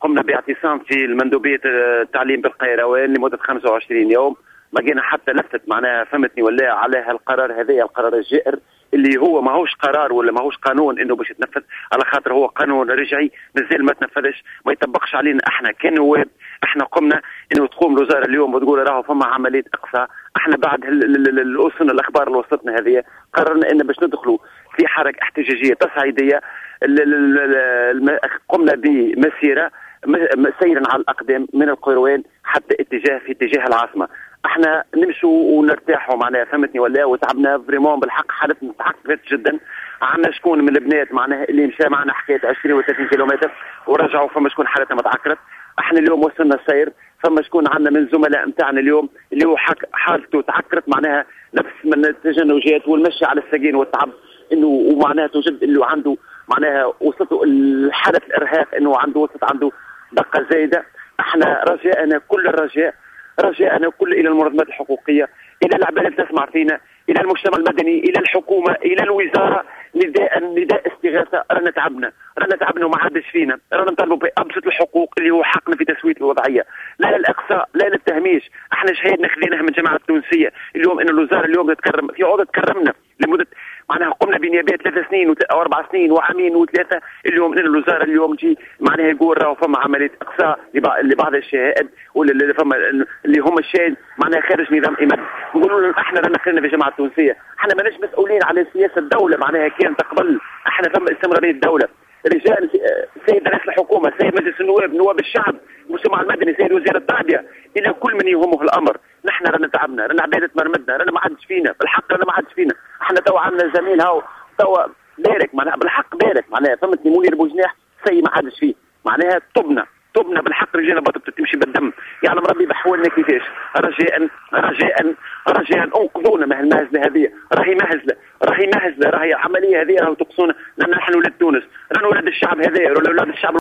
قمنا باعتصام في المندوبية التعليم بالقيروان لمدة 25 يوم. ما جينا حتى لفت معناها فهمتني ولا على هالقرار هذا، القرار الجائر اللي هو ماهوش قرار ولا ماهوش قانون انه باش يتنفذ، على خاطر هو قانون رجعي مازال ما تنفذش، ما يطبقش علينا احنا كنواب. احنا قمنا انه تقوم الوزاره اليوم وتقول راهو فما عمليه اقصاء. احنا بعد الوصلنا الاخبار اللي وصلتنا هذه قررنا ان باش ندخلوا في حركه احتجاجيه تصعيديه. قمنا بمسيره سيرا على الاقدام من القيروان حتى في اتجاه العاصمه. احنا نمشوا ونرتاحوا معناها فهمتني ولا، وتعبنا فريمون بالحق، حالتنا تعقدت جدا. عندنا شكون من البنات معناها اللي مشى معنا حكايه 20 و30 كيلومتر ورجعوا، فما شكون حالتها متعكرت. احنا اليوم وصلنا السير، فما شكون عندنا من الزملاء نتاعنا اليوم اللي هو حالته تعكرت معناها نفس من التجنجات والمشي على السجين والتعب، انه ومعناها توجد اللي عنده معناها وصلته حاله الارهاق، انه وصلت عنده دقه زايده. احنا رجاءنا كل الرجاء، رجاءنا كل الى المنظمات الحقوقيه، الى العباد اللي تسمع فينا، الى المجتمع المدني، الى الحكومه، الى الوزاره، نداء استغاثه. رانا تعبنا وما عادش فينا، رانا نطالبوا بابسط الحقوق اللي هو حقنا في تسويه الوضعيه، لا للاقصاء لا للتهميش. احنا شهادنا خذيناها من الجماعه التونسيه اليوم ان الوزاره اليوم تتكرم في عوض تكرمنا لمده معناها قمنا بنيابات 3 سنين او 4 سنين وعامين وثلاثه. اليوم ان الوزاره اليوم تجي معناها يقول راهو فما عمليه اقصاء لبعض الشهائد واللي فما اللي هم الشاهد معناها خارج نظام ايمان. نقولوا لهم احنا رانا خلينا في الجماعه التونسيه، احنا ماناش مسؤولين على سياسه الدوله معناها كانت قبل، احنا فما استمراريه الدوله. رجال سيد رئيس الحكومه، سيد مجلس النواب، نواب الشعب، المجتمع المدني، سيد وزير التربيه، الى كل من يهمه الامر. نحن رانا تعبنا، رانا عباده مرمدنا، رانا ما عادش فينا، بالحق رانا ما عادش فينا. احنا توا عندنا زميل هاو توا بارك معناها بالحق بارك معناها فهمتني منير بوجناح سي ما عادش فيه معناها تبنا بالحق. رجال بطل تمشي بالدم، يعلم ربي بحولنا كيفاش. رجاء انقذونا من المهزله هذه، راهي مهزله، راهي العمليه هذه راهو تقصونا، لان نحن ولاد تونس، رانا ولاد الشعب هذا، ولاد الشعب